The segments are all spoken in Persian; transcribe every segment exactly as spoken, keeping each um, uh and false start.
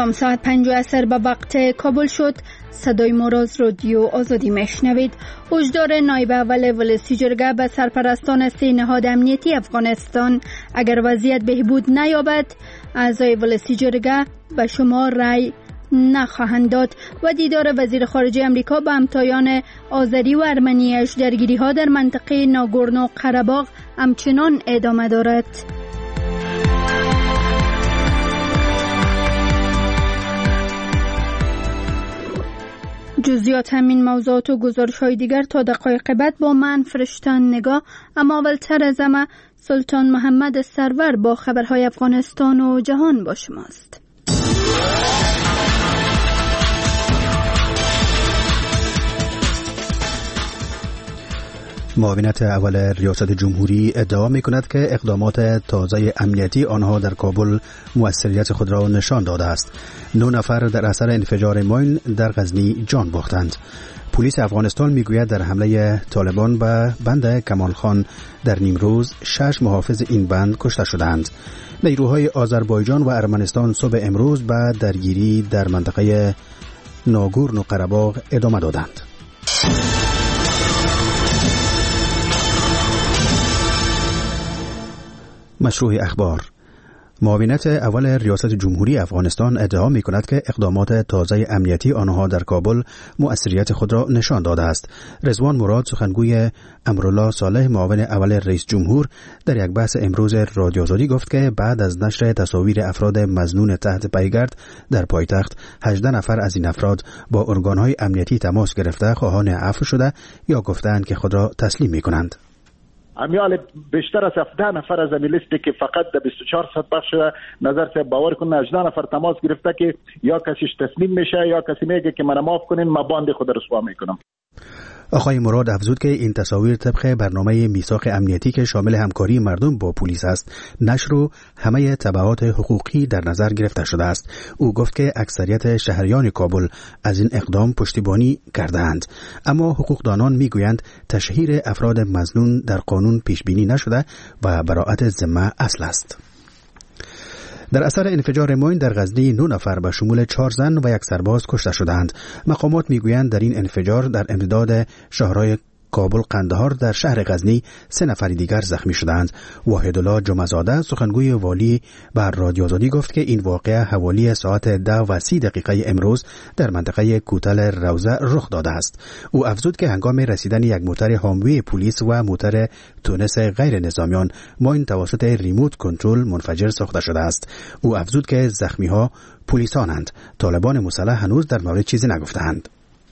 سلام، ساعت پنج عصر به وقت کابل شد. صدای ما را از رادیو آزادی میشنوید. هشدار نایب اول ولسی جرگه به سرپرستان سه نهاد امنیتی افغانستان: اگر وضعیت بهبود نیابد اعضای ولسی جرگه به شما رای نخواهند داد. و دیدار وزیر خارجه امریکا با همتایان آذری و ارمنیش درگیری ها در منطقه ناگورنو قره‌باغ همچنان ادامه دارد. جزئیات همین موضوعات و گزارش‌های دیگر تا دقایق بعد با من فرشتن نگاه. اما اولتر از همه سلطان محمد سرور با خبرهای افغانستان و جهان با شماست. معاونت اول ریاست جمهوری ادعا می کند که اقدامات تازه امنیتی آنها در کابل موثریت خود را نشان داده است. نه نفر در اثر انفجار ماین در غزنی جان باختند. پلیس افغانستان می گوید در حمله طالبان به بند کمال خان در نیمروز شش محافظ این بند کشته شدند. نیروهای آذربایجان و ارمنستان صبح امروز به درگیری در منطقه ناگورنو قره‌باغ ادامه دادند. مشروع اخبار. معاونت اول ریاست جمهوری افغانستان ادعا می کند که اقدامات تازه امنیتی آنها در کابل مؤثریت خود را نشان داده است. رضوان مراد، سخنگوی امرالله صالح، معاون اول رئیس جمهور، در یک بحث امروز رادیو آزادی گفت که بعد از نشر تصاویر افراد مظنون تحت پیگرد در پایتخت، هجده نفر از این افراد با ارگانهای امنیتی تماس گرفته خواهان عفو شده یا گفتند که خود را تسلیم می کنند. امیال بیشتر از هفده نفر از امی لیستی که فقط در بیست و چهار ساعت پخش شده، نظر صاحب باور کنه هجده نفر تماس گرفته که یا کسیش تسلیم میشه یا کسی میگه که من معاف کنین، ما باند خود رسوا میکنم. آقای مراد افزود که این تصاویر طبق برنامه میثاق امنیتی که شامل همکاری مردم با پلیس است، نشر و همه تبعات حقوقی در نظر گرفته شده است. او گفت که اکثریت شهریان کابل از این اقدام پشتیبانی کردند، اما حقوقدانان میگویند تشهیر افراد مظنون در قانون پیش بینی نشده و براءت ذمه اصل است. در اثر انفجار ماین در غزنی نه نفر به شمول چهار زن و یک سرباز کشته شدند. مقامات میگویند در این انفجار در امتداد شهرهای کابل، قندهار در شهر غزنی سه نفر دیگر زخمی شدند. واحدالله جمعه‌زاده، سخنگوی والی، بر رادیو آزادی گفت که این واقعه حوالی ساعت ده و سی دقیقه امروز در منطقه کوتل روضه رخ داده است. او افزود که هنگام رسیدن یک موتر هاموی پلیس و موتر تونس غیر نظامیان، ماین توسط ریموت کنترل منفجر ساخته شده است. او افزود که زخمی‌ها پلیسانند. طالبان مسلح هنوز در مورد چیزی نگفتند.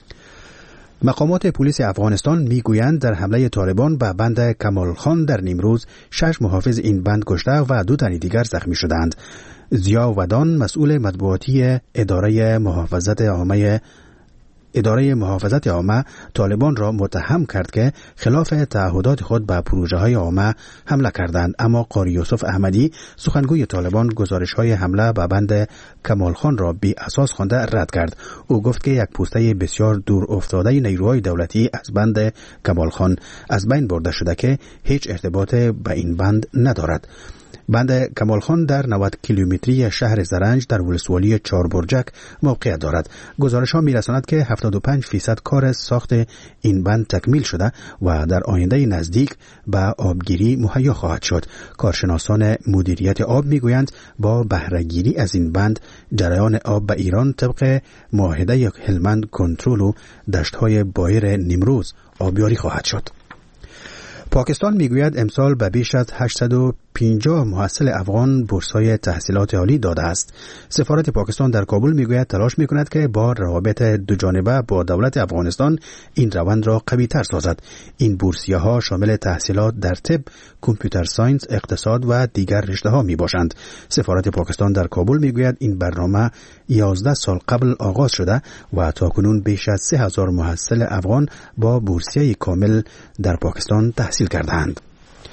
مقامات پلیس افغانستان میگویند در حمله طالبان به بند کمال خان در نیمروز شش محافظ این بند کشته و دو تن دیگر زخمی شدند. ضیا ودان، مسئول مطبوعاتی اداره محافظت عامه اداره محافظت عامه، طالبان را متهم کرد که خلاف تعهدات خود به پروژه های عامه حمله کردند، اما قاری یوسف احمدی، سخنگوی طالبان، گزارش های حمله به بند کمال خان را بی اساس خوانده رد کرد. او گفت که یک پوسته بسیار دور افتاده نیروهای دولتی از بند کمال خان از بین برده شده که هیچ ارتباط به این بند ندارد. بند کمال خان در نود کیلومتری شهر زرنج در ولسوالی چهاربرجک موقعیت دارد. گزارش ها می رساند که هفتاد و پنج فیصد کار ساخت این بند تکمیل شده و در آینده نزدیک به آبگیری مهیا خواهد شد. کارشناسان مدیریت آب می گویند با بهره گیری از این بند، جریان آب به ایران طبق معاهده هلمند کنترل و دشت های بایر نیمروز آبیاری خواهد شد. پاکستان میگوید امسال به بیش از هشتصد و پنجاه محصل افغان بورس‌های تحصیلات عالی داده است. سفارت پاکستان در کابل میگوید تلاش میکند که با روابط دوجانبه با دولت افغانستان این روند را قوی‌تر سازد. این بورسیه‌ها شامل تحصیلات در طب، کامپیوتر ساینس، اقتصاد و دیگر رشته‌ها میباشند. سفارت پاکستان در کابل میگوید این برنامه یازده سال قبل آغاز شده و تاکنون بیش از سه هزار محصل افغان با بورسیه کامل در پاکستان تحصیل کردند.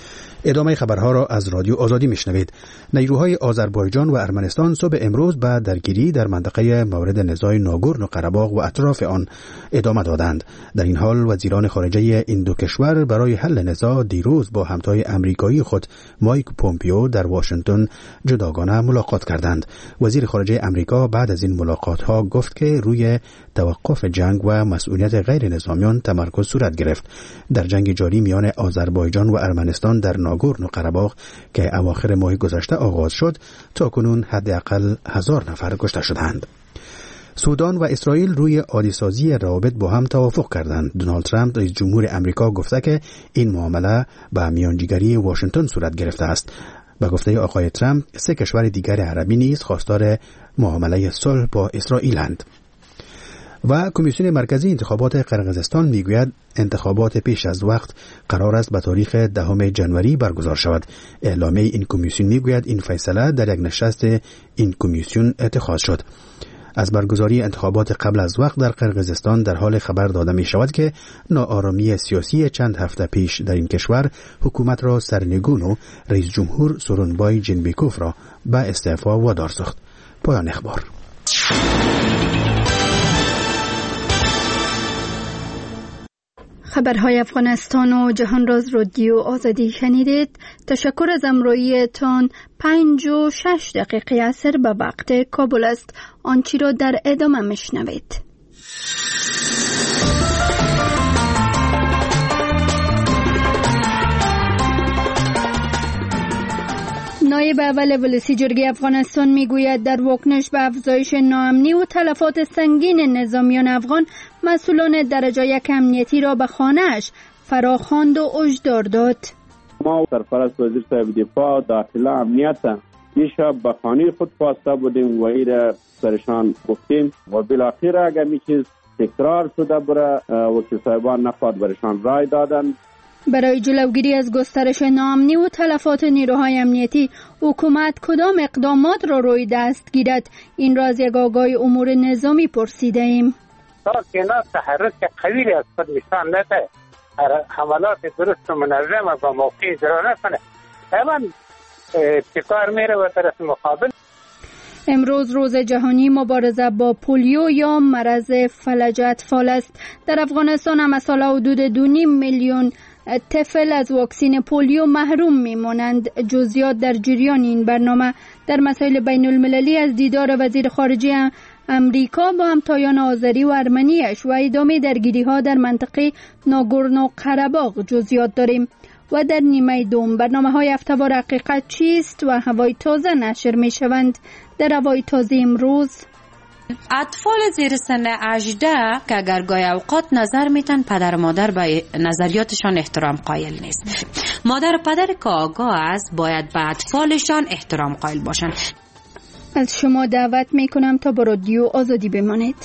ادامه خبرها را از رادیو آزادی میشنوید. نیروهای آذربایجان و ارمنستان صبح امروز به درگیری در منطقه مورد نزاع ناگورنو قره‌باغ و اطراف آن ادامه دادند. در این حال وزیران خارجه این دو کشور برای حل نزاع دیروز با همتای امریکایی خود مایک پومپیو در واشنگتن جداگانه ملاقات کردند. وزیر خارجه امریکا بعد از این ملاقات‌ها گفت که روی توقف جنگ و مسئولیت غیر نظامیان تمرکز صورت گرفت. در جنگ جاری میان آذربایجان و ارمنستان در ناگورنو قره‌باغ که اواخر ماه گذشته آغاز شد، تاکنون حداقل هزار نفر کشته شدند. سودان و اسرائیل روی عادی‌سازی روابط با هم توافق کردند. دونالد ترامپ رئیس جمهور امریکا گفته که این معامله به میانجیگری واشنگتن صورت گرفته است. به گفته آقای ترامپ، سه کشور دیگر عربی نیز خواستار معامله صلح با اسرائیلند. و کمیسیون مرکزی انتخابات قرقیزستان میگوید انتخابات پیش از وقت قرار است به تاریخ دهم ژانویه برگزار شود. اعلامیه این کمیسیون میگوید این فیصله در یک نشست این کمیسیون اتخاذ شد. از برگزاری انتخابات قبل از وقت در قرقیزستان در حال خبر داده می شود که ناآرامی سیاسی چند هفته پیش در این کشور حکومت را سرنگون و رئیس جمهور سورونبای جینبکوف را به استعفا وادار ساخت. پایان اخبار. خبرهای افغانستان و جهان راز رادیو آزادی شنیدید. تشکر از همراهیتان. پنج و شش دقیقه عصر به وقت کابل است. آنچه را در ادامه میشنوید. نایب اول ولسی جرگه افغانستان میگوید در واکنش به افزایش ناامنی و تلفات سنگین نظامیان افغان، مسئولان درجه یک امنیتی را به خانه‌اش فراخواند و هشدار داد. ما سرپرست وزیر صاحب دفاع داخله امنیت دیشب به خانه خود پاسته بودیم و این را سرشان گفتیم و بالاخره اگر می چیز تکرار شده بره وکیل صاحبان نخواهد برشان رای دادن. برای جلوگیری از گسترش ناامنی و تلفات نیروهای امنیتی، حکومت کدام اقدامات را روی دست گیرد؟ این را از یک آگاه امور نظامی پرسیده ایم. تا که اینا تحرک قوی از خود نشان نده، حملات درست و منظم و موقع اجرا نکنه، طبعا ابتکار میره و طرف مقابل. امروز روز جهانی مبارزه با پولیو یا مرض فلج اطفال است. در افغانستان هم مثلا حدود دو نیم میلیون طفل از واکسین پولیو محروم میمانند. جزئیات در جریان این برنامه. در مسائل بین المللی از دیدار وزیر خارجه امریکا با همتایان آذری و ارمنیش و ادامه درگیری ها در منطقه ناگورنو قره‌باغ جزئیات داریم. و در نیمه دوم برنامه های هفته‌وار حقیقت چیست و هوای تازه نشر می شوند. در هوای تازه امروز اطفال زیر سن هجده که اگر گاهی اوقات نظر میتن پدر و مادر به نظریاتشان احترام قائل نیست. مادر و پدر که آگاه است باید به اطفالشان احترام قائل باشند. از شما دعوت میکنم تا با رادیو آزادی بمانید.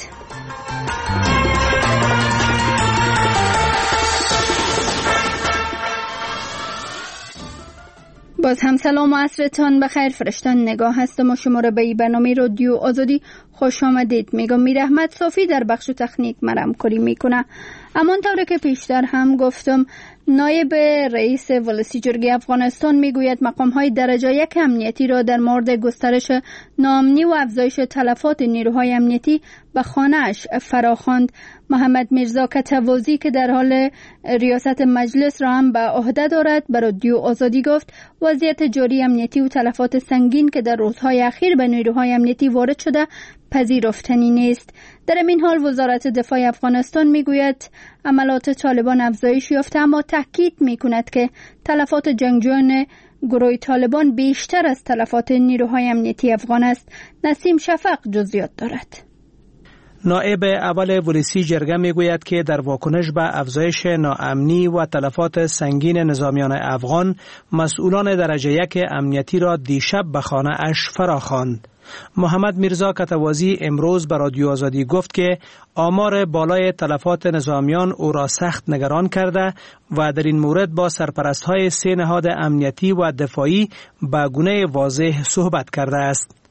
باز هم سلام و عصرتان بخیر. فرشتن نگاه هستم و شما را به این برنامه رادیو آزادی خوش آمدید میگم. میر احمد صافی در بخش تکنیک مرام کاری میکنه. امان طوری که پیشتر هم گفتم، نایب رئیس ولسی جرگه افغانستان میگوید مقام های درجه یک امنیتی را در مورد گسترش ناامنی و افزایش تلفات نیروهای امنیتی به خانه‌اش فراخواند. محمد میرزا کتوازی که در حال ریاست مجلس را هم به عهده دارد به رادیو آزادی گفت وضعیت جاری امنیتی و تلفات سنگین که در روزهای اخیر به نیروهای امنیتی وارد شده پذیرفتنی نیست. در این حال وزارت دفاع افغانستان میگوید عملات طالبان افزایش یافته، اما تاکید میکند که تلفات جنگجویان گروه طالبان بیشتر از تلفات نیروهای امنیتی افغان است. نسیم شفق جزئیات دارد. نائب اول ولسی جرگه میگوید که در واکنش به افزایش ناامنی و تلفات سنگین نظامیان افغان، مسئولان درجه یک امنیتی را دیشب به خانه اش فراخواند. محمد میرزا کتوازی امروز به رادیو آزادی گفت که آمار بالای تلفات نظامیان او را سخت نگران کرده و در این مورد با سرپرست‌های سه نهاد امنیتی و دفاعی به گونه واضح صحبت کرده است.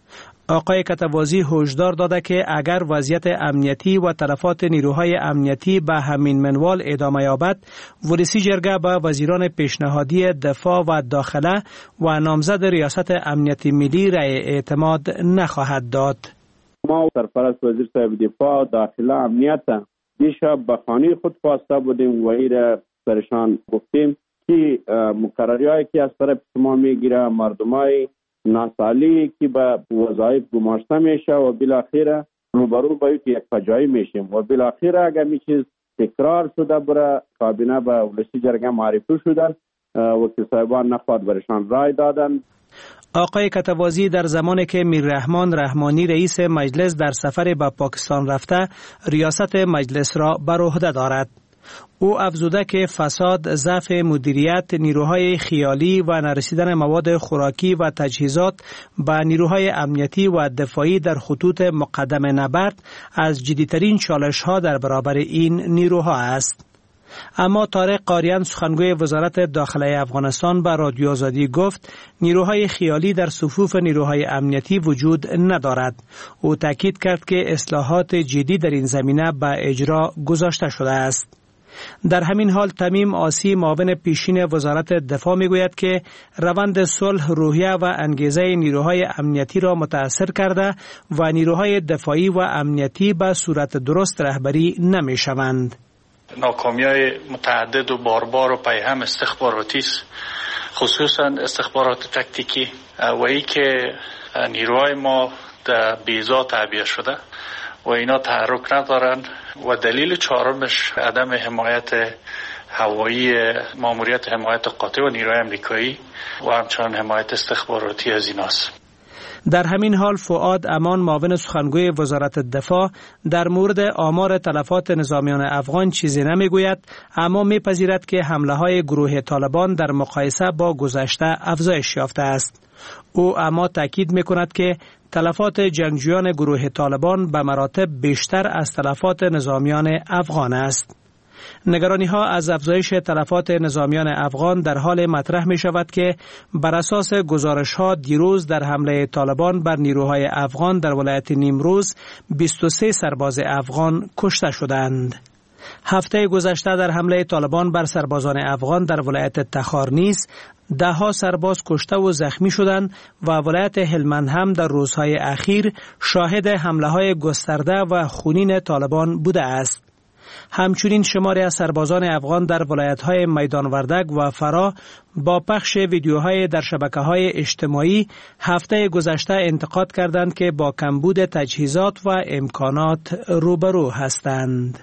آقای کتوازی هشدار داده که اگر وضعیت امنیتی و تلفات نیروهای امنیتی به همین منوال ادامه یابد، ولسی جرگه به وزیران پیشنهادی دفاع و داخله و نامزد ریاست امنیت ملی رأی اعتماد نخواهد داد. ما سرپرست وزیر صاحب دفاع داخله امنیت دیشب به خانه خود خواسته بودیم و ایره سرشان گفتیم که مقرریایی که از طرف ما میگیره مردمای ناسالی که به وظایف گماشته میشه و بالاخره روبرو به یک فجایع میشیم و بالاخره اگر می چیز تکرار شده بره کابینه به ولسی جرگه معرفی شدن وکیل صاحبان نخواد برشان رای دادن. آقای کتوازی در زمانی که میررحمان رحمانی رئیس مجلس در سفر به پاکستان رفته ریاست مجلس را بر عهده دارد. او افزوده که فساد، ضعف مدیریت، نیروهای خیالی و نرسیدن مواد خوراکی و تجهیزات به نیروهای امنیتی و دفاعی در خطوط مقدم نبرد از جدیترین چالش‌ها در برابر این نیروها است. اما طارق قاریان سخنگوی وزارت داخله افغانستان به رادیو آزادی گفت نیروهای خیالی در صفوف نیروهای امنیتی وجود ندارد. او تاکید کرد که اصلاحات جدی در این زمینه به اجرا گذاشته شده است. در همین حال تمیم آسی معاون پیشین وزارت دفاع میگوید که روند صلح روحیه و انگیزه نیروهای امنیتی را متاثر کرده و نیروهای دفاعی و امنیتی به صورت درست رهبری نمی شوند. ناکامی‌های متعدد و باربار و پیهم استخباراتی است، خصوصا استخبارات تکتیکی و ای که نیروهای ما در بیضا تعبیه شده و اینا تحرک ندارن و دلیل چهارمش عدم حمایت هوایی ماموریت حمایت قاطع و نیروهای امریکایی و همچنان حمایت استخباراتی از ایناست. در همین حال فؤاد امان معاون سخنگوی وزارت دفاع در مورد آمار تلفات نظامیان افغان چیزی نمیگوید، اما میپذیرد که حمله های گروه طالبان در مقایسه با گذشته افزایش یافته است. او اما تاکید میکند که تلفات جنگجویان گروه طالبان به مراتب بیشتر از تلفات نظامیان افغان است. نگرانی ها از افزایش تلفات نظامیان افغان در حال مطرح می شود که بر اساس گزارش ها دیروز در حمله طالبان بر نیروهای افغان در ولایت نیمروز بیست و سه سرباز افغان کشته شدند. هفته گذشته در حمله طالبان بر سربازان افغان در ولایت تخار نیز ده ها سرباز کشته و زخمی شدند و ولایت هلمند هم در روزهای اخیر شاهد حمله های گسترده و خونین طالبان بوده است. همچنین شماری از سربازان افغان در ولایت‌های میدان وردک و فرا با پخش ویدیوهای در شبکه‌های اجتماعی هفته گذشته انتقاد کردند که با کمبود تجهیزات و امکانات روبرو هستند.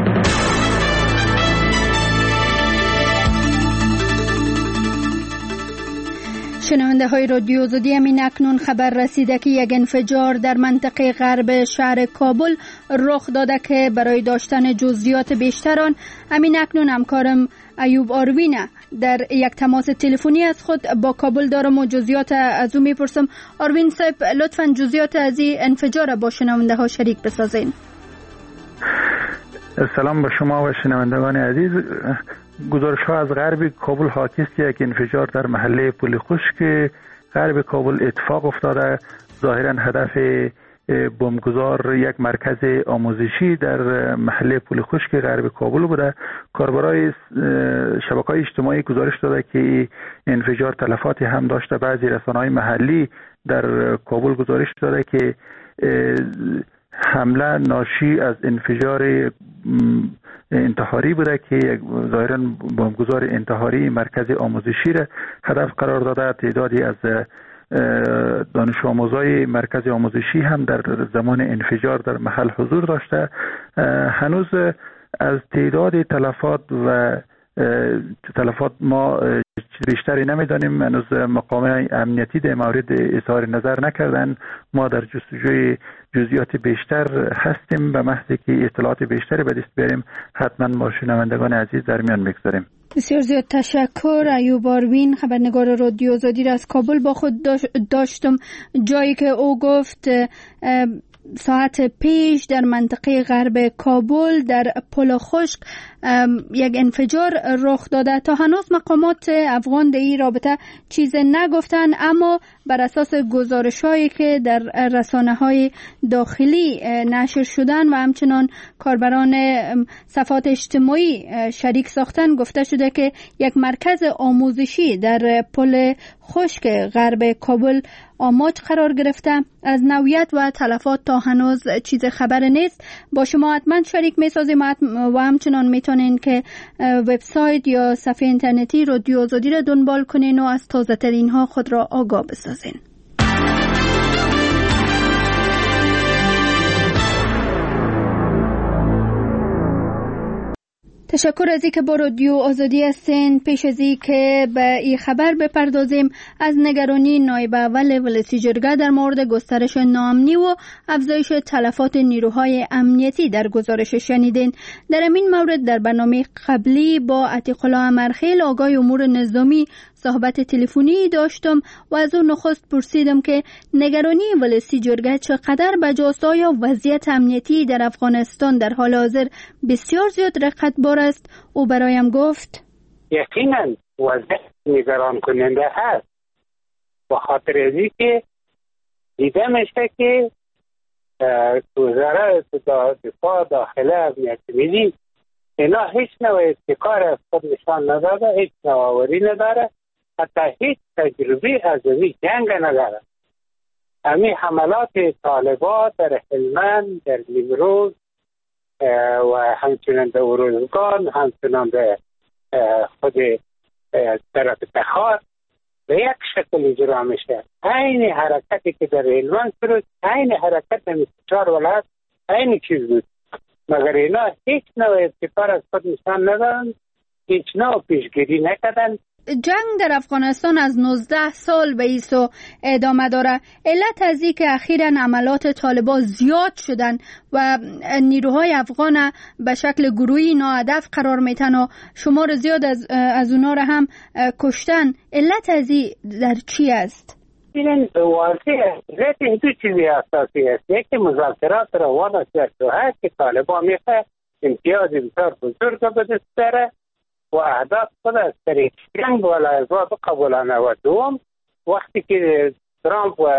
شنونده های رادیو آزادی، همین اکنون خبر رسیده که یک انفجار در منطقه غرب شهر کابل رخ داده که برای داشتن جزئیات بیشتر آن همین اکنون همکارم ایوب آروین در یک تماس تلفنی از خود با کابل دارم و جزئیات از او میپرسم. آروین صاحب، لطفاً جزئیات از این انفجار با شنونده ها شریک بسازین. سلام به شما و شنوندگان عزیز. گزارش ها از غرب کابل حاکی است که یک انفجار در محله پل خشک غرب کابل اتفاق افتاده. ظاهرا هدف بمبگذار یک مرکز آموزشی در محله پل خشک غرب کابل بوده. کاربرای شبکه‌های اجتماعی گزارش داده که انفجار تلفاتی هم داشته. بعضی رسانه‌های محلی در کابل گزارش داده که حمله ناشی از انفجار انتحاری بوده که ظاهراً بمبگذار انتحاری مرکز آموزشی را هدف قرار داده. تعدادی از دانش آموزای مرکز آموزشی هم در زمان انفجار در محل حضور داشته. هنوز از تعداد تلفات و تلفات ما بیشتری نمیدانیم. هنوز مقام امنیتی در مورد اظهار نظر نکردن. ما در جستجوی جزئیات بیشتر هستیم. به محض که اطلاعات بیشتری به دست بیاریم حتما ما شنوندگان عزیز در میان بگذاریم. بسیار زیاد تشکر. ایوب آروین، خبرنگار رادیو آزادی را از کابل با خود داشتم، جایی که او گفت ساعت پیش در منطقه غرب کابل در پل خشک یک انفجار رخ داده. تا هنوز مقامات افغان در این رابطه چیز نگفتن، اما بر اساس گزارش‌هایی که در رسانه‌های داخلی نشر شدن و همچنان کاربران صفحات اجتماعی شریک ساختن، گفته شده که یک مرکز آموزشی در پل خشک غرب کابل آماج قرار گرفته. از نوعیت و تلفات تا هنوز چیز خبر نیست. با شما حتما شریک می‌سازیم و همچنان میتونین که وبسایت یا صفحه اینترنتی رادیو آزادی را دنبال کنین و از تازه ترین ها خود را آگاه بسازین. تشکر از اینکه با رادیو آزادی هستین. پیش از اینکه به این خبر بپردازیم، از نگرانی نایب اول ولسی جرگه در مورد گسترش ناامنی و افزایش تلفات نیروهای امنیتی در گزارش شنیدین. در این مورد در برنامه قبلی با عتیق الله امرخیل آگاه امور نظامی صحبت تلفنی داشتم و از اون نخست پرسیدم که نگرانی ولسی جرگه چقدر بجاست، آیا وضعیت امنیتی در افغانستان در حال حاضر بسیار زیاد رقتبار است؟ او برایم گفت یقینا وضعیت نگران کننده هست، به خاطر اینکه که دیده میشه که وزارت دفاع داخله امنیت ملی اینا هیچ نوع ابتکار از خود نشان نداده، هیچ نوآوری نداره، حتی هیچ تجربه از این جنگ نداره. همین حملات طالبان در هلمند، در نیمروز و همچنان در اروزگان، همچنان در خود طرف تخار به یک شکل اجرا میشه. این حرکتی که در هلمند شد، این حرکت در چهار ولایت این چیز بود، مگر اینا هیچ نوع ابتکار از خود نشان ندادن، هیچ نوع پیشگیری نکردن. جنگ در افغانستان از نوزده سال به ایسو ادامه داره. علت از این که اخیراً عملات طالبان زیاد شدن و نیروهای افغان به شکل گروهی ناهدف قرار میتن و شمار زیاد از از اونا را هم کشتن. علت از این در چی است؟ این واضحه. علت این دو چیزی اساسی است. یکی مذاکرات روان است که طالبان میخواه امتیاز بسیار بزرگ به دست بره و اهداف خود از طریق جنگ و لحظات قبولانه. و دوم وقتی که ترامپ و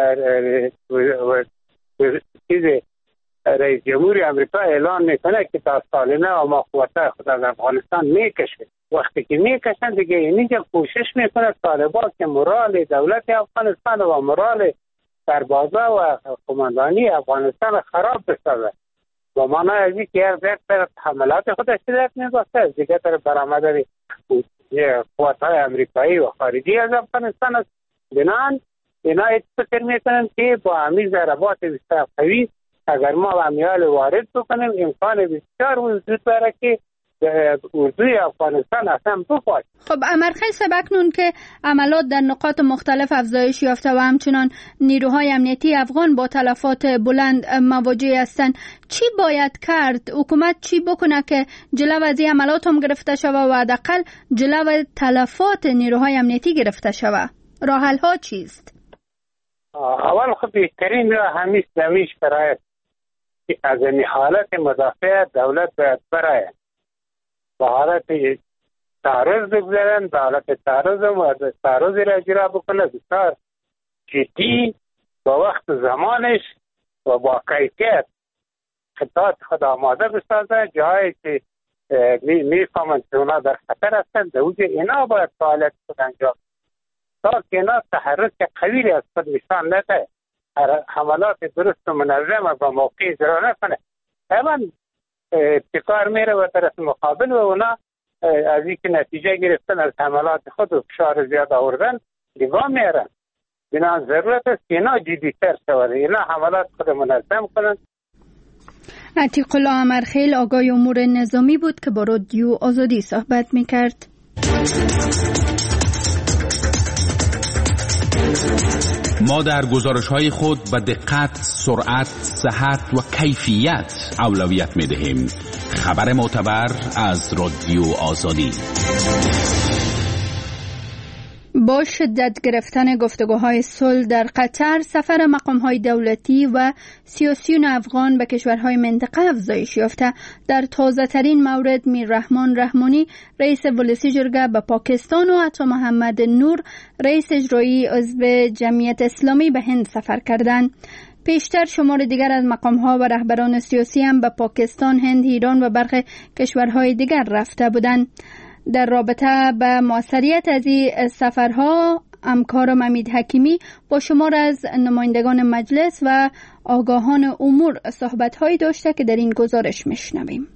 رئیس جمهوری امریکا اعلان میکنه که تا سالانه و مقوطه خود از افغانستان میکشه، وقتی که میکشن دیگه اینجا کوشش میکنه طالبان که مورال دولت افغانستان و مورال سربازا و قماندانی افغانستان خراب بسازه. با معنی از این که یک طرف حملات خودش شدت میباسته، از دیگه طرف برآمدن قوت‌های امریکایی و خارجی از افغانستان است. بنان اینا فکر میکنن که با همین ضربات بسیار قوی اگر ما و امیال وارد بکنیم امکان بسیار وجود داره که اردوی افغانستان اصلا بخواد. خب امرخیل سبکنون که عملات در نقاط مختلف افزایش یافته و همچنان نیروهای امنیتی افغان با تلفات بلند مواجه هستند، چی باید کرد؟ حکومت چی بکنه که جلو از این عملات هم گرفته شود و حداقل جلو تلفات نیروهای امنیتی گرفته شود؟ راه حل ها چیست؟ اول خب بهترین راه همیش دمیش برای از این حالت مدافع دولت باید برای به حالت تعرض بگذارن، به حالت تعرض و تعرض را اجرا بکنه بسیار جدی با وقت زمانش و با کیفیت خطات خود آماده بسازه. جایی که میفهمند که اونا در خطر هستند در اوج اینا باید فعالیت خود انجام تا که اینا تحرک قوی از خود نشان نده، حملات درست و منظم با موقع اجرا نکنه. طبعا ابتکار میره و طرف مقابل و اونا از اینکه نتیجه گرفتن از حملات خود و فشار زیاد آوردن دیگاه میرن. بنابراین ضرورت است که اینا جدی‌تر شود، اینا حملات خود منظم کنند. عتیق الله امرخیل آگاه امور نظامی بود که با رادیو آزادی صحبت میکرد. ما در گزارش‌های خود به دقت، سرعت، صحت و کیفیت اولویت می‌دهیم. خبر معتبر از رادیو آزادی. با شدت گرفتن گفتگوهای صلح در قطر، سفر مقام‌های دولتی و سیاسیون افغان به کشورهای منطقه افزایش یافته. در تازه‌ترین مورد میررحمان رحمانی رئیس ولسی جرگه به پاکستان و عطا محمد نور رئیس اجرایی عضو جمعیت اسلامی به هند سفر کردند. پیشتر شمار دیگر از مقام‌ها و رهبران سیاسی هم به پاکستان، هند، ایران و برخی کشورهای دیگر رفته بودند. در رابطه به موثریت از این سفرها همکارم امید حکیمی با شمار از نمایندگان مجلس و آگاهان امور صحبت‌هایی داشته که در این گزارش میشنویم.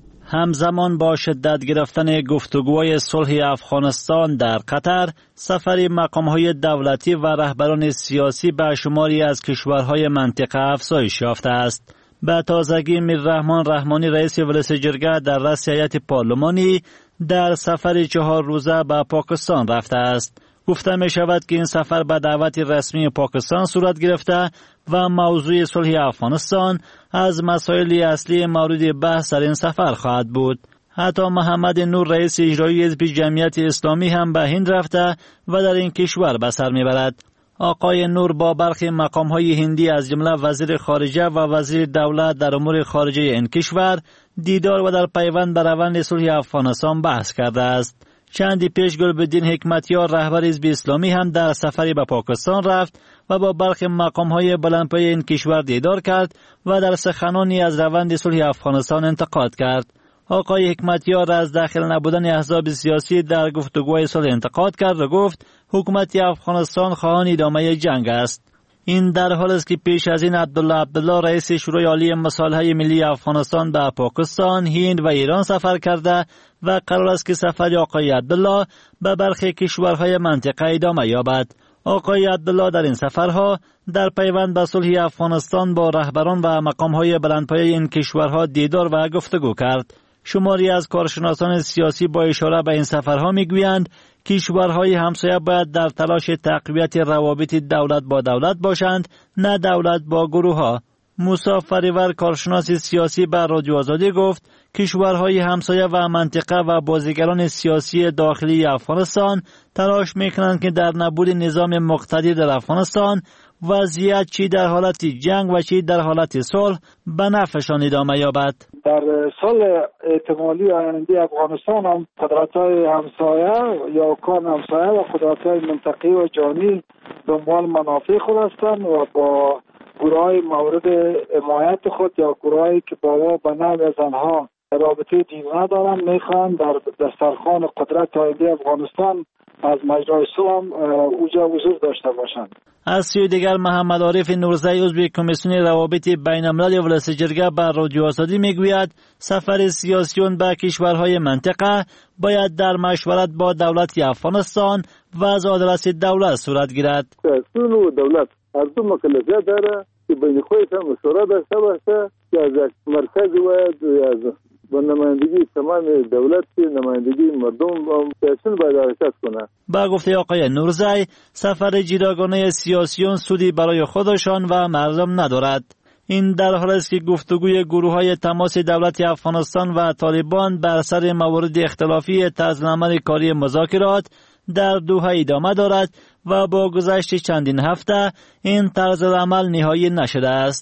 همزمان با شدت گرفتن گفتگوهای صلح افغانستان در قطر، سفر مقام‌های دولتی و رهبران سیاسی به شماری از کشورهای منطقه افزایش یافته است. به تازگی میررحمان رحمانی رئیس ولسی جرگه در رأس هیئت پارلمانی در سفر چهار روزه به پاکستان رفته است. گفته می شود که این سفر به دعوت رسمی پاکستان صورت گرفته و موضوع صلح افغانستان از مسائل اصلی مورد بحث در این سفر خواهد بود. حتی محمد نور رئیس اجرایی حزب جمعیت اسلامی هم به هند رفته و در این کشور به سر میبرد. آقای نور با برخی مقام‌های هندی از جمله وزیر خارجه و وزیر دولت در امور خارجه این کشور دیدار و در پیوند به روند صلح افغانستان بحث کرده است. چندی پیش گلبدین حکمتیار رهبر حزب اسلامی هم در سفری به پاکستان رفت و با برخی مقام‌های بلندپایه این کشور دیدار کرد و در سخنانی از روند صلح افغانستان انتقاد کرد. آقای حکمتیار از داخل نبودن احزاب سیاسی در گفتگوهای صلح انتقاد کرد و گفت حکومت افغانستان خواهان ادامه جنگ است. این در حال است که پیش از این عبدالله عبدالله رئیس شورای عالی مصالحه ملی افغانستان به پاکستان، هند و ایران سفر کرده و قرار است که سفر آقای عبدالله به برخی کشورهای منطقه ادامه یابد. آقای عبدالله در این سفرها در پیوند به صلح افغانستان با رهبران و مقام‌های بلندپایه این کشورها دیدار و گفتگو کرد. شماری از کارشناسان سیاسی با اشاره به این سفرها میگویند کشورهای همسایه باید در تلاش تقویت روابط دولت با دولت باشند، نه دولت با گروه ها. موسی فریور کارشناس سیاسی به رادیو آزادی گفت کشورهای همسایه و منطقه و بازیگران سیاسی داخلی افغانستان تلاش میکنند که در نبود نظام مقتدر در افغانستان وضعیت چی در حالت جنگ و چی در حالت صلح به نفعشان ادامه یابد. در صلح احتمالی آینده افغانستان هم قدرت‌های همسایه یا کان همسایه و قدرت‌های منطقه‌ای و جهانی دنبال منافع خود هستند و با گروه‌های مورد حمایت خود یا گروهایی که باور به نوع از آنها رابطه دیوانه دارند میخوان در دسترخوان قدرت آینده افغانستان از مجرای صلح اوجا حضور داشته باشند. از سوی دیگر محمد عارف نورزی عضو کمیسیون روابط بین‌المللی ولسی جرگه بر رادیو آزادی میگوید سفر سیاسیون به کشورهای منطقه باید در مشورت با دولت افغانستان و از آدرس دولت صورت گیرد. سول و دولت هر دو مکلفیت داره که بین خودشان مشوره داشته باشه که از مرکز و از با نمایندگی تمام دولت که نمایندگی مردم سیاسیون باید حرکت کنه. با گفته آقای نورزی سفر جداگانه سیاسیون سودی برای خودشان و مردم ندارد. این در حالی است که گفتگوی گروه‌های تماس دولت افغانستان و طالبان بر سر موارد اختلافی طرزالعمل کاری مذاکرات در دوحه ادامه دارد و با گذشت چندین هفته این طرزالعمل نهایی نشده است.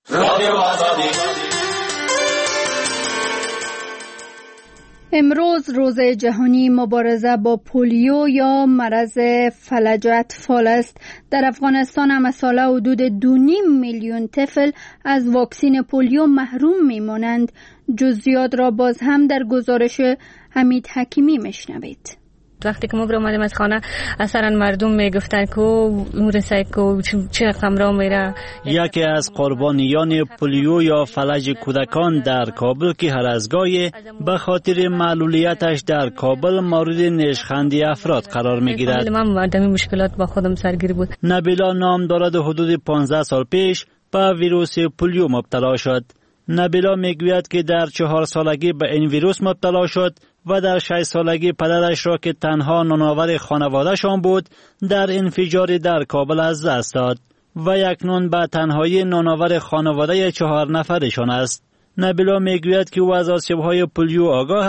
امروز روز جهانی مبارزه با پولیو یا مرض فلج اطفال است. در افغانستان هم ساله حدود دو نیم میلیون طفل از واکسین پولیو محروم میمانند. جزئیات را باز هم در گزارش حمید حکیمی میشنوید. وقتی که ما برآمدیم از خانه اصلا مردم میگفتن که اون رسای که چه رقم را میره. یکی از قربانیان پولیو یا فلج کودکان در کابل که هر از گاهی به خاطر معلولیتش در کابل مورد نشخندی افراد قرار میگیرد. من مردمی مشکلات با خودم سرگیر بود. نبیلا نام دارد حدود پانزده سال پیش به ویروس پولیو مبتلا شد. نبیلا میگوید که در چهار سالگی به این ویروس مبتلا شد و در شش سالگی پدرش را که تنها نانآور خانواده‌شان بود در انفجاری در کابل از دست داد و اکنون به تنهایی نانآور خانواده چهار نفرشان است. نبیلا میگوید که او از آسیب‌های پولیو آگاه است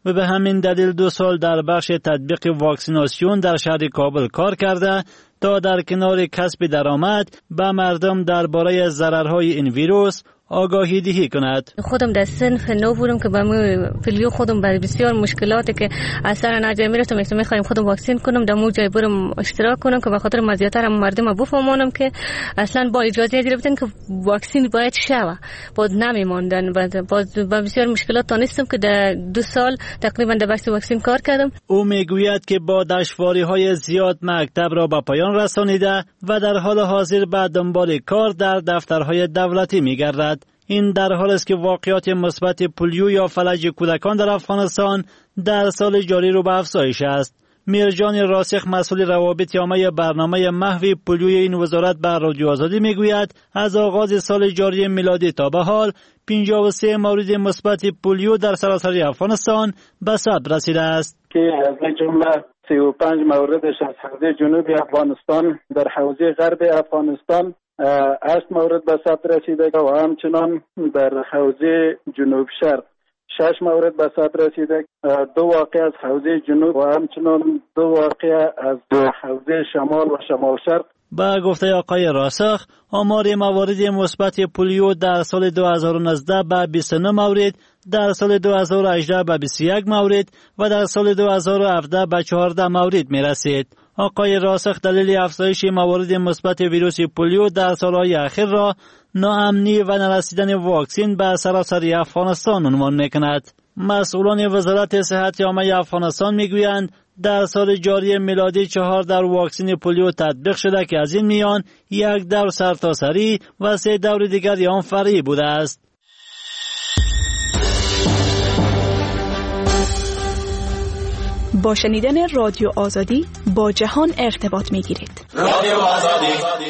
و به همین دلیل دو سال در بخش تطبیق واکسیناسیون در شهر کابل کار کرده تا در کنار کسب درآمد به مردم درباره ضررهای این ویروس آگاهی دهی کند. خودم در صنف نو بودم که با پلیو خودم برای بسیار مشکلاتی که اثر ناجای میرفتم که میخوایم خودم واکسین کنم در مو جای برم اشتراک کنم که به خاطر مزیاتر مردم بفهمونم که اصلا با اجازه گرفتن که واکسین باید شوه بعد نمیموندن باز با بسیار مشکلات تونستم که در دو سال تقریبا در بخش واکسین کار کردم. او میگوید که با دشواری های زیاد مکتب را به پایان رسانیده و در حال حاضر به دنبال کار در دفترهای دولتی میگردد. این در حال است که واقعات مثبت پولیو یا فلج کودکان در افغانستان در سال جاری رو به افزایش است. میرجان راسخ مسئول روابط عامه برنامه محو پولیوی این وزارت به رادیو آزادی میگوید از آغاز سال جاری میلادی تا به حال پنجاه و سه مورد مثبت پولیو در سراسر افغانستان به ثبت رسیده است که از جمله سی و پنج موردش از حوزه جنوبی افغانستان در حوزه غرب افغانستان هشت مورد به ثبت رسیده و همچنان در حوزه جنوب شرق شش مورد به ثبت رسیده، دو واقع از حوزه جنوب و همچنان دو واقع از حوزه شمال و شمال شرق. با گفته آقای راسخ آمار موارد مثبت پولیو در سال دو هزار و نوزده به بیست و نه مورد، در سال دو هزار و هجده به بیست و یک مورد و در سال دو هزار و هفده به چهارده مورد می رسید. آقای راسخ دلیل افزایش موارد مثبت ویروس پولیو در سالهای اخیر را ناامنی و نرسیدن واکسن به سراسر افغانستان عنوان می‌کند. مسئولان وزارت صحت عامه افغانستان میگویند در سال جاری میلادی چهار دور واکسن پولیو تطبیق شده که از این میان یک دور سرتاسری و سه دور دیگر آن فرعی بوده است. با شنیدن رادیو آزادی با جهان ارتباط میگیرید. رادیو آزادی.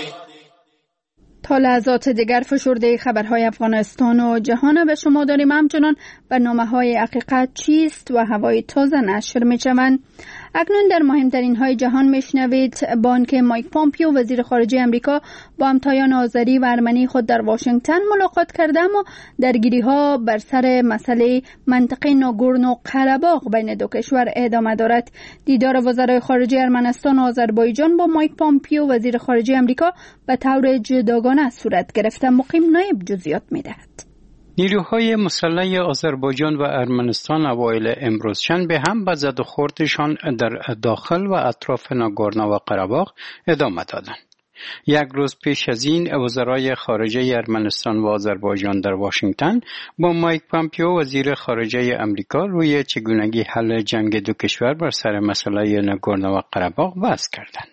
تا لحظات دیگر فشرده خبرهای افغانستان و جهان به شما داریم. همچنان برنامه‌های حقیقت چیست و هوای تازه نشر می‌شوند. اکنون در مهمترین های جهان میشنوید بانک مایک پامپیو وزیر خارجه امریکا با همتایان آذری و ارمنی خود در واشنگتن ملاقات کرده اما درگیری ها بر سر مسئله منطقه ناگورنو قره‌باغ بین دو کشور ادامه دارد. دیدار وزرای خارجه ارمنستان و آذربایجان با مایک پامپیو وزیر خارجه امریکا به طور جداگانه صورت گرفته. مقیم نایب جزئیات میدهد. نیروهای مسلح آذربایجان و ارمنستان اوایل امروز شنبه هم به زد و خوردشان در داخل و اطراف ناگورنو و قره‌باغ ادامه دادند. یک روز پیش از این وزرای خارجه ارمنستان و آذربایجان در واشنگتن با مایک پامپیو وزیر خارجه امریکا روی چگونگی حل جنگ دو کشور بر سر مسئله ناگورنو و قره‌باغ بحث کردند.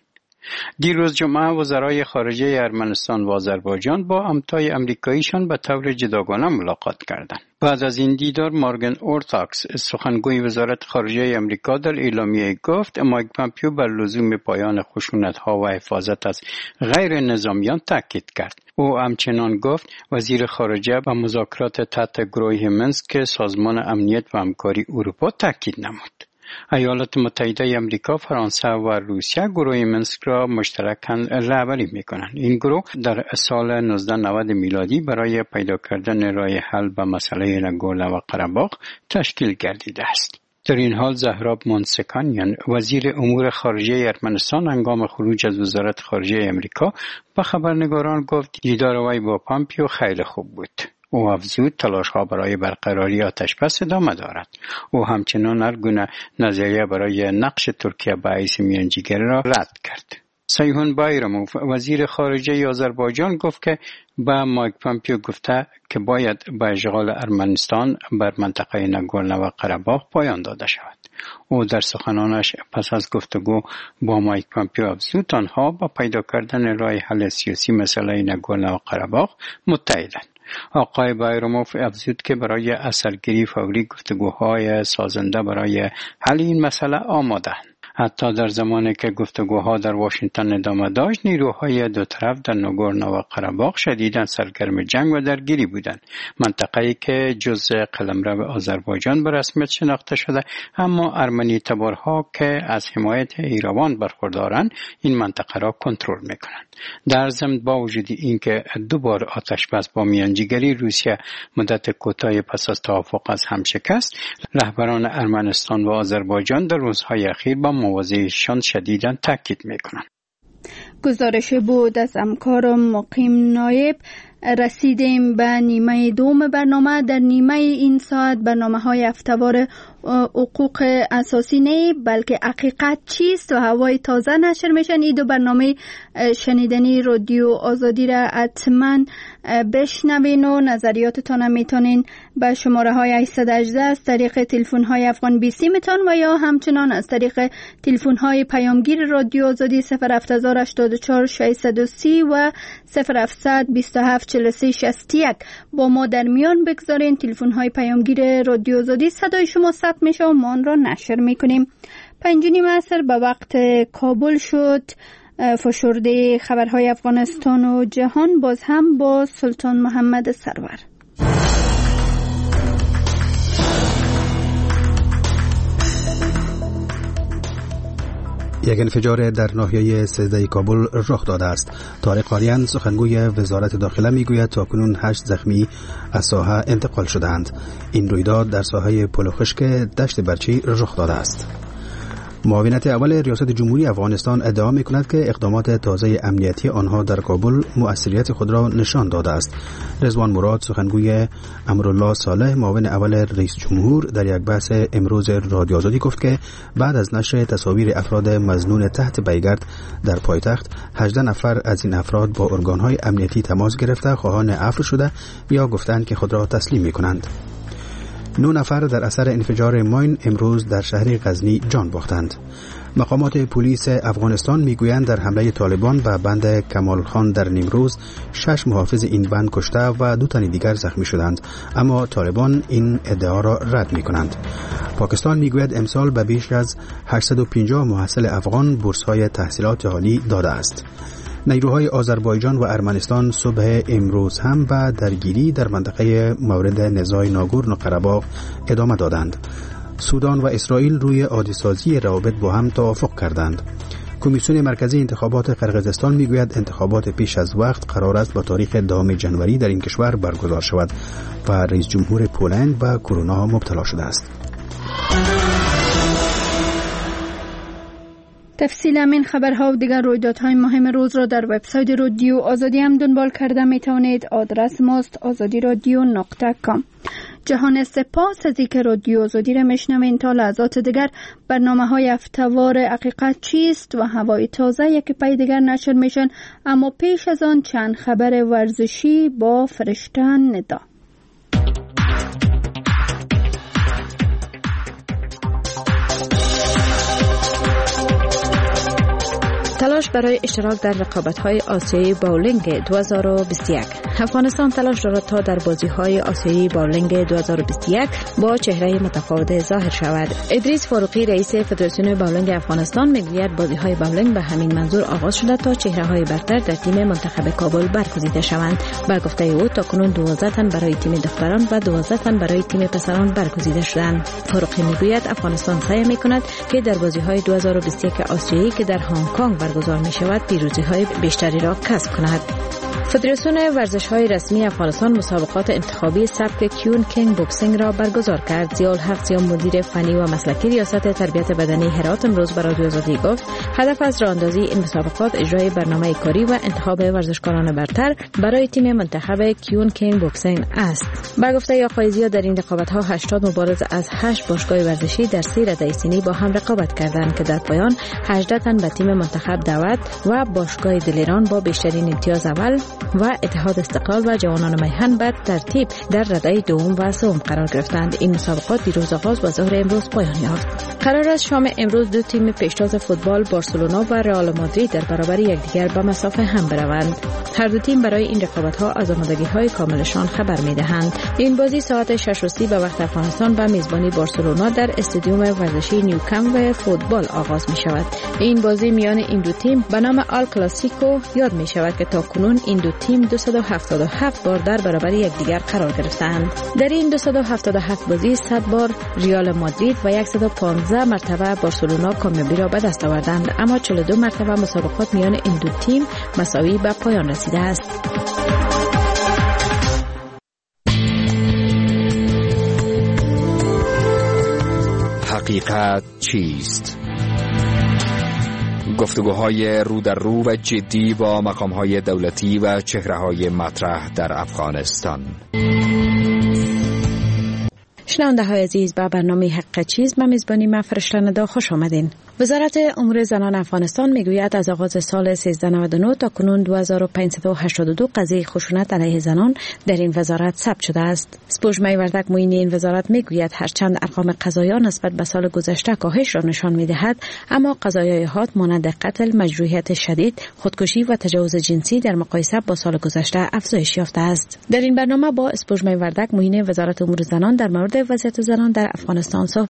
دیروز جمعه وزرای خارجه ارمنستان و آذربایجان با همتای امریکاییشان به طور جداگانه ملاقات کردند. بعد از این دیدار مارگن اورتاکس سخنگوی وزارت خارجه امریکا در اعلامیه گفت مایک پامپیو بر لزوم پایان خشونت‌ها و حفاظت از غیر نظامیان تاکید کرد. او همچنان گفت وزیر خارجه به مذاکرات تحت گروه منسک سازمان امنیت و همکاری اروپا تاکید نمود. ایالات متحده آمریکا، فرانسه و روسیه گروه منسک را مشترکاً رهبری می‌کنند. این گروه در سال نوزده نود میلادی برای پیدا کردن راه حل به مسئله ناگورنو و قره‌باغ تشکیل گردیده است. در این حال زهراب مونسکانیان وزیر امور خارجه ارمنستان هنگام خروج از وزارت خارجه آمریکا به خبرنگاران گفت دیدار وی با پامپیو خیلی خوب بود. او افزود تلاش‌ها برای برقراری آتش‌بس ادامه دارد. او همچنان هر گونه نظریه برای نقش ترکیه به حیث میانجیگری را رد کرد. سیهون بایراموف وزیر خارجه آذربایجان گفت که با مایک پامپیو گفته که باید به اشغال ارمنستان بر منطقه ناگورنو و قره‌باغ پایان داده شود. او در سخنانش پس از گفتگو با مایک پامپیو افزود آنها با پیدا کردن راه حل سیاسی مسئله ناگورنو و قره‌باغ متحدند. آقای بایراموف افزود که برای اثرگیری فوری گفتگوهای سازنده برای حل این مسئله آماده‌اند. حتی در زمانی که گفتگوها در واشنگتن ادامه داشت، نیروهای دو طرف در ناگورنو قره‌باغ شدیداً سرگرم جنگ و درگیری بودند. منطقه‌ای که جزء قلمرو آذربایجان به رسمیت شناخته شده، اما ارمنی تبارها که از حمایت ایران برخوردارند این منطقه را کنترل میکنند. در ضمن با وجود اینکه دو بار آتش بس با میانجیگری روسیه مدت کوتاهی پس از توافق از هم شکست، رهبران ارمنستان و آذربایجان در روزهای اخیر با مواضعشان شدیداً تاکید میکنند. گزارش بود از همکارم مقیم نایب. رسیدیم به نیمه دوم برنامه. در نیمه این ساعت برنامه های هفته‌وار حقوق اساسی نه بلکه حقیقت چیست و هوای تازه نشر میشن. این دو برنامه شنیدنی رادیو آزادی را حتما بشنوین و نظریاتتان میتونین به شماره های هشتصد و هجده از طریق تلفن های افغان بیست میتون و یا همچنان از طریق تلفن های پیامگیر رادیو آزادی صفر هفت هزار هشتاد و چهار ششصد و سی و صفر هفتصد بیست و هفت چهل و سه شصت و یک با ما در میان بگذارین. تلفن های پیامگیر رادیو آزادی صدای شما ثبت میشه و ما آن را نشر میکنیم. پنج نیم عصر به وقت کابل شد. فشرده خبرهای افغانستان و جهان باز هم با سلطان محمد سرور. یک انفجار در ناحیه سیزده کابل رخ داده است. طارق قالیان سخنگوی وزارت داخله میگوید تاکنون هشت زخمی از ساحه انتقال شدند. این رویداد در ساحه پل خشک دشت برچی رخ داده است. معاونت اول ریاست جمهوری افغانستان ادعا می‌کند که اقدامات تازه امنیتی آنها در کابل مؤثریت خود را نشان داده است. رضوان مراد سخنگوی امرالله صالح معاون اول رئیس جمهور در یک بحث امروز رادیو آزادی گفت که بعد از نشر تصاویر افراد مظنون تحت بیگرد در پایتخت، هجده نفر از این افراد با ارگان‌های امنیتی تماس گرفته خواهان عفو شده یا گفتند که خود را تسلیم می‌کنند. نه نفر در اثر انفجار ماین امروز در شهر غزنی جان باختند. مقامات پلیس افغانستان میگویند در حمله طالبان به بند کمال خان در نیمروز شش محافظ این بند کشته و دو تن دیگر زخمی شدند، اما طالبان این ادعا را رد میکنند. پاکستان میگوید امسال به بیش از هشتصد و پنجاه محصل افغان بورس‌های تحصیلات عالی داده است. نیروهای آذربایجان و ارمنستان صبح امروز هم به درگیری در منطقه مورد نزاع ناگورنو قره‌باغ ادامه دادند. سودان و اسرائیل روی عادی‌سازی روابط با هم توافق کردند. کمیسیون مرکزی انتخابات قرقیزستان میگوید انتخابات پیش از وقت قرار است با تاریخ دهم ژانویه در این کشور برگزار شود و رئیس جمهور پولند به کرونا مبتلا شده است. تفصیل همین خبرها و دیگر رویدادهای مهم روز را در وبسایت رادیو آزادی هم دنبال کرده می توانید. آدرس ماست آزادی رادیو نقطه کام. جهان سپاس از اینکه رادیو آزادی را میشنوین. تا لحظات دیگر برنامه های هفته‌وار حقیقت چیست و هوای تازه یک پای دیگر نشر میشن، اما پیش از آن چند خبر ورزشی با فرشته ندا. تلاش برای اشتراک در رقابت‌های آسیایی باولینگ دو هزار و بیست و یک. افغانستان تلاش دارد تا در بازی‌های آسیایی باولینگ دو هزار و بیست و یک با چهره متفاوت ظاهر شود. ادریس فاروقی رئیس فدراسیون باولینگ افغانستان میگوید بازی‌های باولینگ به همین منظور آغاز شده تا چهره‌های برتر در تیم منتخب کابل برگزیده شوند. با گفته او تاکنون دوازده تن برای تیم دختران و دوازده تن برای تیم پسران برگزیده شدند. فاروقی میگوید افغانستان سعی می‌کند که در بازی‌های دو هزار و بیست و یک آسیایی که در هنگ کنگ برگزار می‌شود پیروزی‌های بیشتری را کسب کند. فدراسیون ورزش‌های رسمی افغانستان مسابقات انتخابی سبک کیون کینگ بوکسینگ را برگزار کرد. ضیاء الحق سیام مدیر فنی و مسلکی ریاست تربیت بدنی هرات امروز به رادیو آزادی گفت هدف از راهاندازی این مسابقات اجرای برنامه کاری و انتخاب ورزشکاران برتر برای تیم منتخب کیون کینگ بوکسینگ است. با گفته آقای ضیاء در این رقابت‌ها هشتاد مبارز از هشت باشگاه ورزشی در سه رده سنی با هم رقابت کردند که در پایان هجده تن به تیم منتخب دعوت و باشگاه دلیران با بیشترین امتیاز اول و اتحاد استقلال و جوانان میهن به ترتیب در رده دوم و سوم قرار گرفتند. این مسابقات دیروز آغاز و ظهر امروز پایان یافت. قرار است شام امروز دو تیم پیشتاز فوتبال بارسلونا و رئال مادرید در برابر یکدیگر به مسافه هم بروند. هر دو تیم برای این رقابت‌ها از آمادگی‌های کاملشان خبر می‌دهند. این بازی ساعت شش و سی به وقت افغانستان به میزبانی بارسلونا در استادیوم ورزشی نیوکمپ فوتبال آغاز می‌شود. این بازی میان این دو تیم به نام آل کلاسیکو یاد می‌شود که تاکنون این دو تیم دویست و هفتاد و هفت بار در برابر یکدیگر قرار گرفتند. در این دویست و هفتاد و هفت بازی صد بار ریال مادرید و صد و پانزده مرتبه بارسلونا کامیابی را به دست آوردند، اما چهل و دو مرتبه مسابقات میان این دو تیم مساوی به پایان رسیده است. حقیقت چیست؟ گفتگوهای رو در رو و جدی با مقام‌های دولتی و چهره‌های مطرح در افغانستان. شنونده های عزیز، به برنامه حق چیز به میزبانی من فرشته ندا خوش آمدین. وزارت امور زنان افغانستان میگوید از آغاز سال سیزده نود و نه تا کنون دو هزار و پانصد و هشتاد و دو قضیه خشونت علیه زنان در این وزارت ثبت شده است. سپوږمۍ وردک معین این وزارت میگوید هرچند ارقام قضایا نسبت به سال گذشته کاهش را نشان میدهد، اما قضایای حاد مانند قتل، مجروحیت شدید، خودکشی و تجاوز جنسی در مقایسه با سال گذشته افزایش یافته است. در این برنامه با سپوږمۍ وردک معین وزارت امور زنان در مورد وضعیت زنان در افغانستان صحبت